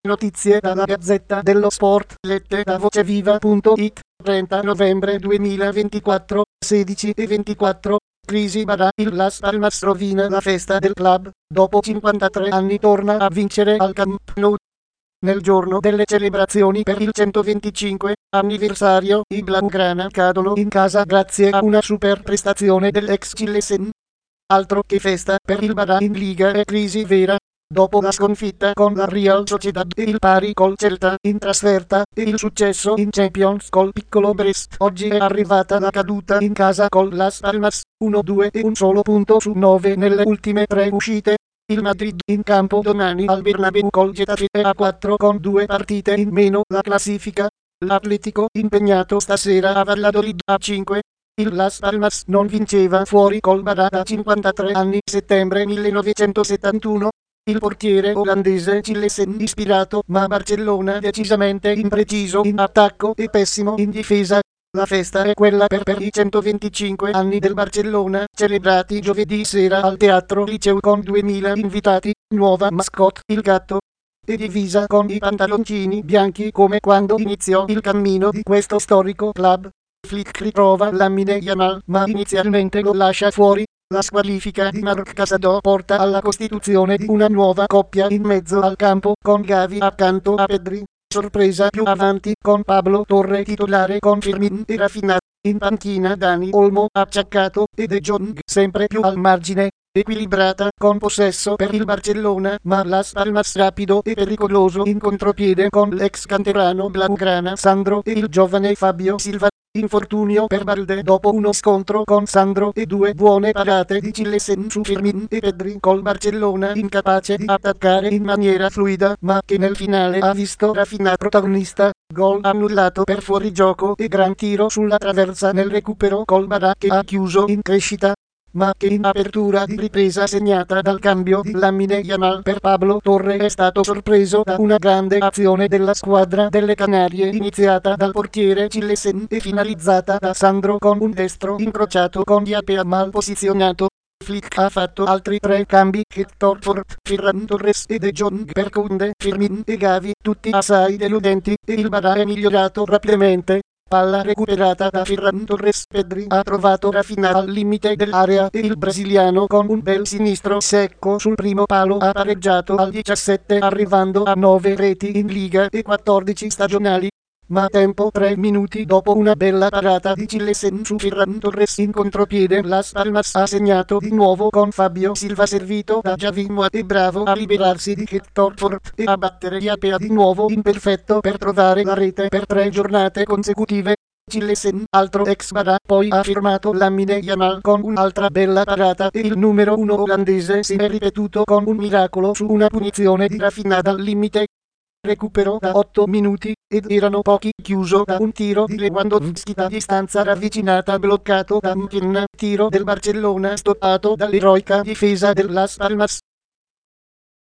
Notizie dalla Gazzetta dello Sport, lette da voceviva.it, 30 novembre 2024, 16:24. Crisi Barà, il Las Palmas rovina la festa del club, dopo 53 anni torna a vincere al Camp Nou. Nel giorno delle celebrazioni per il 125 anniversario, i Blaugrana cadono in casa grazie a una super prestazione dell'ex Cillesen. Altro che festa per il Barà in Liga è crisi vera. Dopo la sconfitta con la Real Sociedad e il pari col Celta in trasferta e il successo in Champions col piccolo Brest, oggi è arrivata la caduta in casa col Las Palmas, 1-2 e un solo punto su 9 nelle ultime 3 uscite. Il Madrid in campo domani al Bernabéu col Getafe è a 4 con 2 partite in meno la classifica. L'Atletico impegnato stasera a Valladolid a 5. Il Las Palmas non vinceva fuori col Barà da 53 anni, settembre 1971. Il portiere olandese Cillesen ispirato, ma Barcellona decisamente impreciso in attacco e pessimo in difesa. La festa è quella per i 125 anni del Barcellona, celebrati giovedì sera al Teatro Liceo con 2000 invitati, nuova mascotte il gatto, e divisa con i pantaloncini bianchi come quando iniziò il cammino di questo storico club. Flick ritrova Lamine Yamal, ma inizialmente lo lascia fuori. La squalifica di Marc Casado porta alla costituzione di una nuova coppia in mezzo al campo con Gavi accanto a Pedri. Sorpresa più avanti con Pablo Torre titolare con Firmin e Rafinha. In panchina Dani Olmo acciaccato e De Jong sempre più al margine. Equilibrata con possesso per il Barcellona, ma Las Palmas rapido e pericoloso in contropiede con l'ex canterano Blaugrana Sandro e il giovane Fabio Silva. Infortunio per Balde dopo uno scontro con Sandro e 2 buone parate di Cillesen su Firmin e Pedri col Barcellona incapace di attaccare in maniera fluida, ma che nel finale ha visto Rafinha protagonista. Gol annullato per fuorigioco e gran tiro sulla traversa nel recupero col Barà che ha chiuso in crescita, ma che in apertura di ripresa segnata dal cambio di Lamine Yamal per Pablo Torre è stato sorpreso da una grande azione della squadra delle Canarie iniziata dal portiere Cillesen e finalizzata da Sandro con un destro incrociato con Yapea mal posizionato. Flick ha fatto altri 3 cambi, Hector Fort, Ferran Torres e De Jong per Koundé, Firmin e Gavi, tutti assai deludenti, e il Barà è migliorato rapidamente. Palla recuperata da Ferran Torres, Pedri ha trovato Rafinha al limite dell'area e il brasiliano con un bel sinistro secco sul primo palo ha pareggiato al 17 arrivando a 9 reti in Liga e 14 stagionali. Ma tempo 3 minuti dopo una bella parata di Cillesen su Ferran Torres in contropiede, Las Palmas ha segnato di nuovo con Fabio Silva servito da Javi e bravo a liberarsi di Hector Fort e a battere Yapea di nuovo imperfetto per trovare la rete per 3 giornate consecutive. Cillesen, altro ex Barà, poi ha firmato Lamine Yamal con un'altra bella parata e il numero 1 olandese si è ripetuto con un miracolo su una punizione di Rafinha dal limite. Recupero da 8 minuti, ed erano pochi, chiuso da un tiro di Lewandowski da distanza ravvicinata bloccato da Mkhitaryan, tiro del Barcellona stoppato dall'eroica difesa del Las Palmas.